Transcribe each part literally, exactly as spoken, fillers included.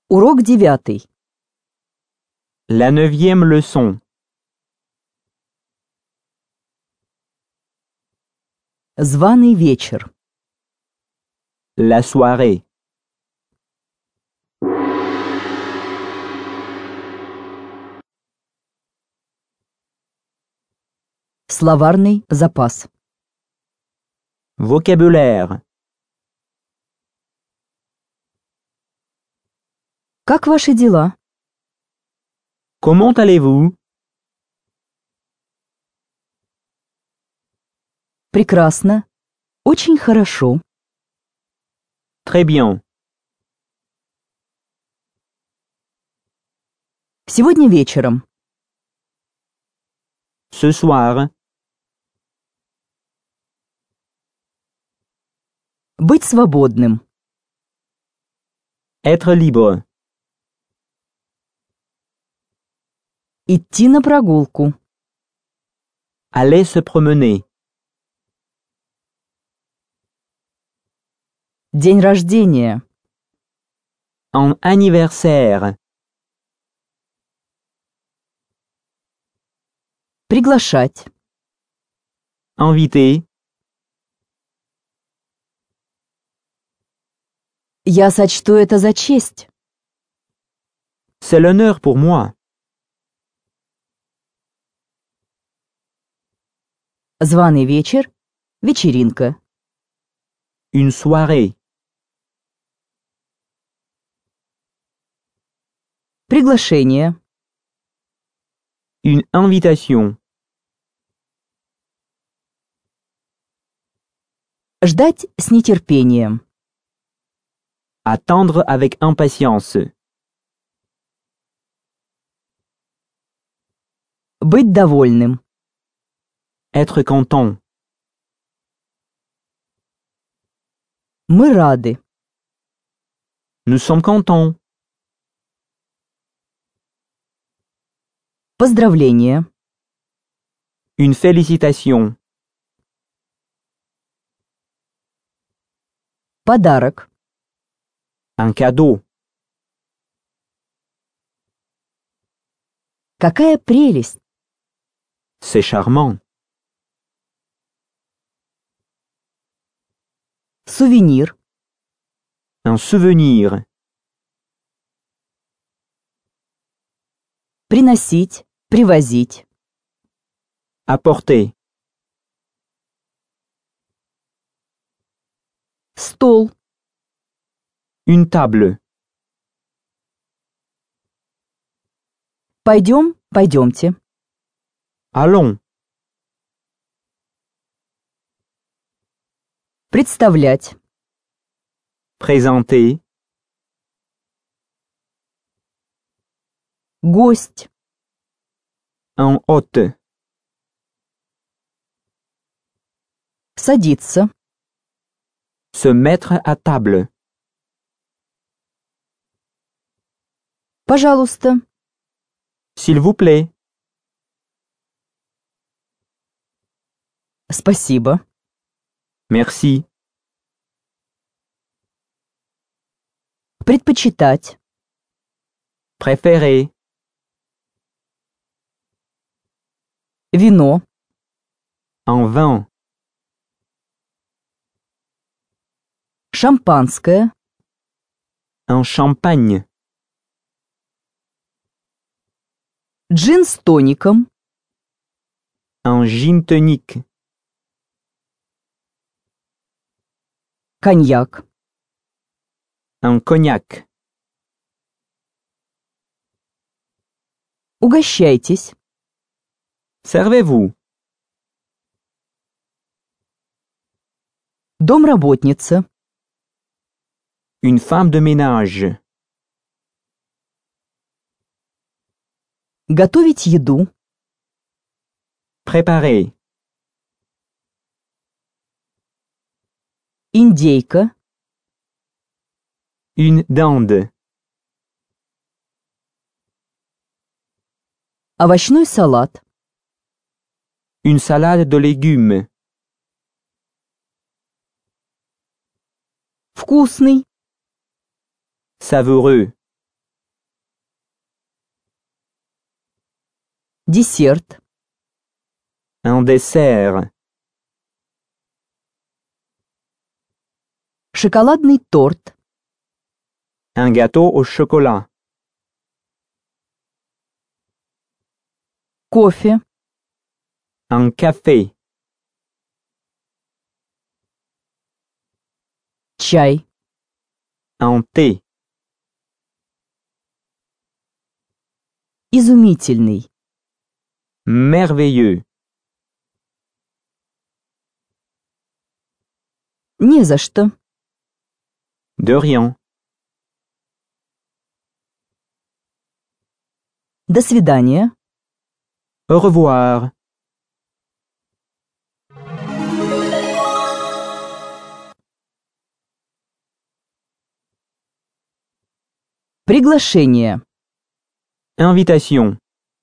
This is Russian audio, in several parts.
Урок девятый. La neuvième leçon. Званый вечер. La soirée. Словарный запас. Vocabulaire. Как ваши дела? Comment allez-vous? Прекрасно. Очень хорошо. Très bien. Сегодня вечером. Ce soir. Быть свободным. Être libre. Идти на прогулку. Aller se promener. День рождения. En anniversaire. Приглашать. Inviter. Я сочту это за честь. C'est l'honneur pour moi. Званый вечер. Вечеринка. Une soirée. Приглашение. Une invitation. Ждать с нетерпением. Attendre avec impatience. Быть довольным. Être content. Мы рады. Nous sommes contents. Поздравления. Une félicitation. Подарок. Un cadeau. Какая прелесть. C'est charmant. Сувенир. Un souvenir. Приносить. Привозить. Apporter. Стол. Une table. Пойдем, пойдемте. Allons. Представлять. Présenter. Гость. Un hôte. Садиться. Se mettre à table. Пожалуйста. S'il vous plaît. Спасибо. Merci. Предпочитать. Préférer. Вино. Un vin. Шампанское. Un champagne. Джин с тоником. Un gin tonic. Коньяк. Un cognac. Угощайтесь. Servez-vous. Домработница. Une femme de ménage. Готовить еду. Préparer. Индейка. Une dinde. Овощной салат. Une salade de légumes. Вкусный. Savoureux. Десерт. Un dessert. Шоколадный торт. Un gâteau au chocolat. Кофе. Un café. Чай. Un thé. Изумительный. Merveilleux. Не за что. De rien. До свидания. Au revoir. Приглашение. Invitation.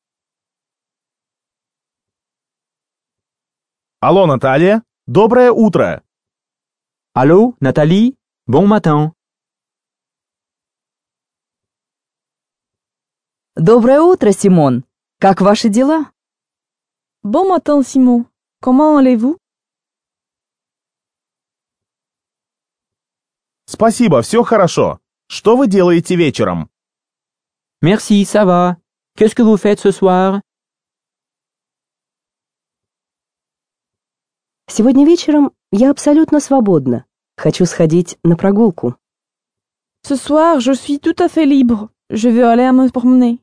Алло, Наталья, доброе утро. Allô, Nathalie? Bon matin. Доброе утро, Симон. Как ваши дела? Bon matin, Simon. Comment allez-vous? Спасибо, все хорошо. Что вы делаете вечером? Merci, ça va. Qu'est-ce que vous faites ce soir? Сегодня вечером я абсолютно свободна. Хочу сходить на прогулку. Ce soir, je suis tout à fait libre. Je veux aller me promener.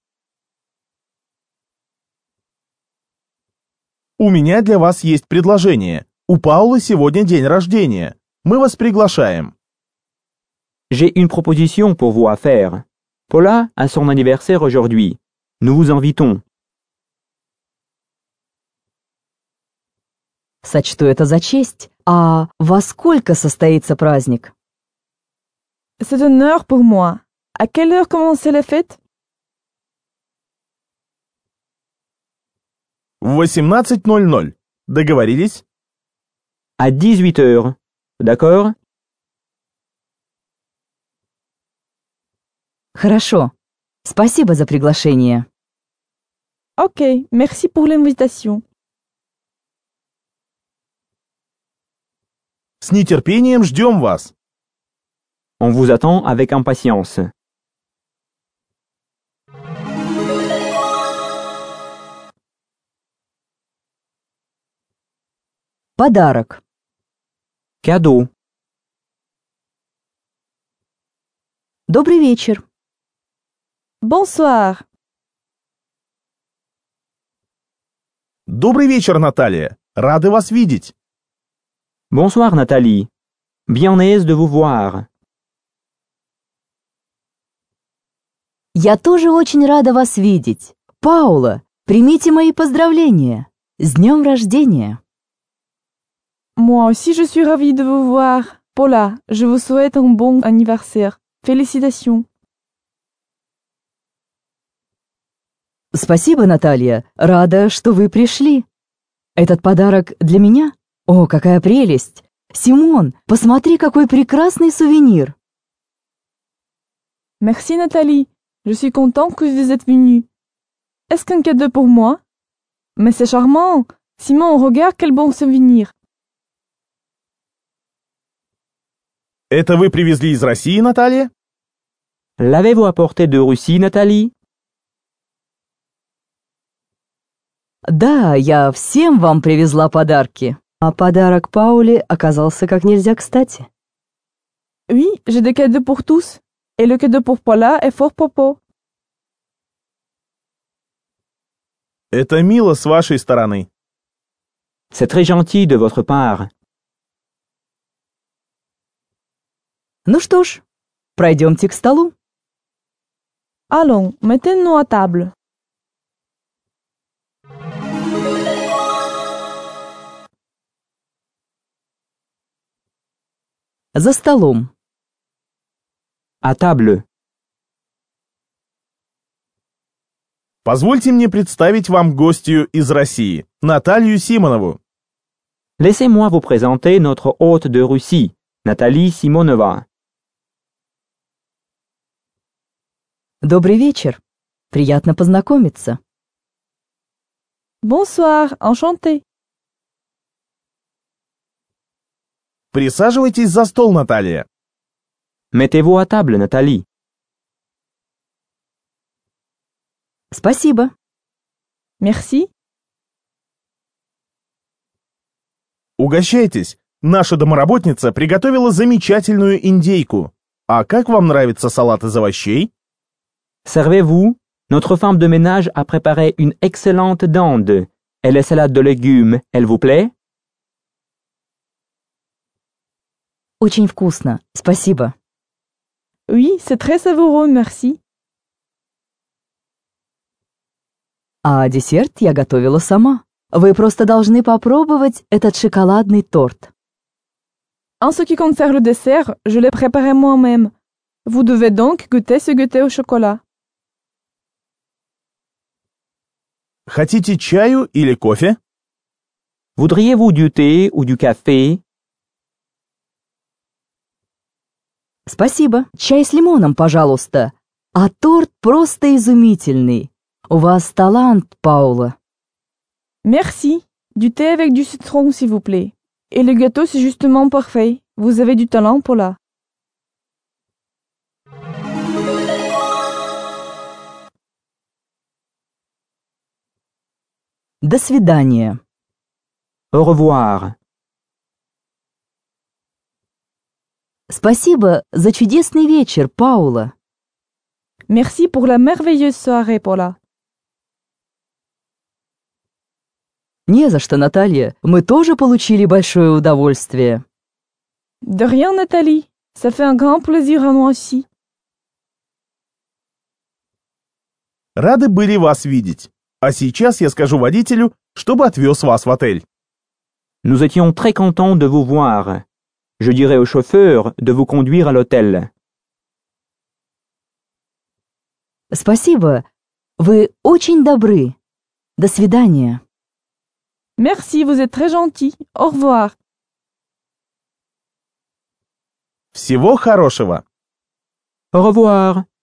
У меня для вас есть предложение. У Паулы сегодня день рождения. Мы вас приглашаем. J'ai une proposition pour vous à faire. Paula a son anniversaire aujourd'hui. Nous vous invitons. Сочту это за честь. А во сколько состоится праздник? C'est une heure pour moi. À quelle heure commence la fête? В восемнадцать ноль ноль. Договорились? À dix-huit heures. D'accord? Хорошо. Спасибо за приглашение. Ok, merci pour l'invitation. С нетерпением ждем вас. On vous attend avec impatience. Подарок. Cadeau. Добрый вечер. Bonsoir. Добрый вечер, Наталья. Рады вас видеть. Bonsoir, Nathalie. Bien aise de vous voir. Я тоже очень рада вас видеть. Паула, примите мои поздравления. С днем рождения. Moi aussi, je suis ravie de vous voir. Paula, je vous souhaite un bon anniversaire. Félicitations. Спасибо, Наталья. Рада, что вы пришли. Этот подарок для меня? О, какая прелесть! Симон, посмотри, какой прекрасный сувенир. Merci, Nathalie. Je suis contente que vous êtes venue. Est-ce qu'un cadeau pour moi? Mais c'est charmant. Simon, regarde quel bon souvenir. Это вы привезли из России, Наталья? L'avez-vous apporté de Russie, Nathalie? Да, я всем вам привезла подарки. А подарок Пауле оказался как нельзя кстати. Oui, j'ai des cadeaux pour tous. Et le cadeau pour Paula est fort propos. Это мило с вашей стороны. C'est très gentil de votre part. Ну что ж, пройдемте к столу. Allons, mettez-nous à table. За столом. À table. Позвольте мне представить вам гостью из России, Наталью Симонову. Laissez-moi vous présenter notre hôte de Russie, Nathalie Simonova. Добрый вечер. Приятно познакомиться. Bonsoir, enchanté. Присаживайтесь за стол, Наталья. Mettez-vous à table, Nathalie. Спасибо. Merci. Угощайтесь. Наша домоработница приготовила замечательную индейку. А как вам нравится салат из овощей? Servez-vous. Notre femme de ménage a préparé une excellente dinde. Et les salades de légumes, elle vous plaît? Очень вкусно. Спасибо. Oui, c'est très savoureux, merci. А десерт я готовила сама. Вы просто должны попробовать этот шоколадный торт. En ce qui concerne le dessert, je l'ai préparé moi-même. Vous devez donc goûter ce goûter au chocolat. Хотите чаю или кофе? Voudriez-vous du thé ou du café? Спасибо. Чай с лимоном, пожалуйста. А торт просто изумительный. У вас талант, Паула. Merci. Du thé avec du citron, s'il vous plaît. Et le gâteau, c'est justement parfait. Vous avez du talent, Paula. До свидания. Au revoir. Спасибо за чудесный вечер, Паула. Merci pour la merveilleuse soirée, Paula. Не за что, Наталья. Мы тоже получили большое удовольствие. De rien, Nathalie. Ça fait un grand plaisir à moi aussi. Рады были вас видеть. А сейчас я скажу водителю, чтобы отвез вас в отель. Nous étions très contents de vous voir. Je dirai au chauffeur de vous conduire à l'hôtel. Спасибо. Вы очень добры. До свидания. Merci, vous êtes très gentil. Au revoir. Всего хорошего. Au revoir.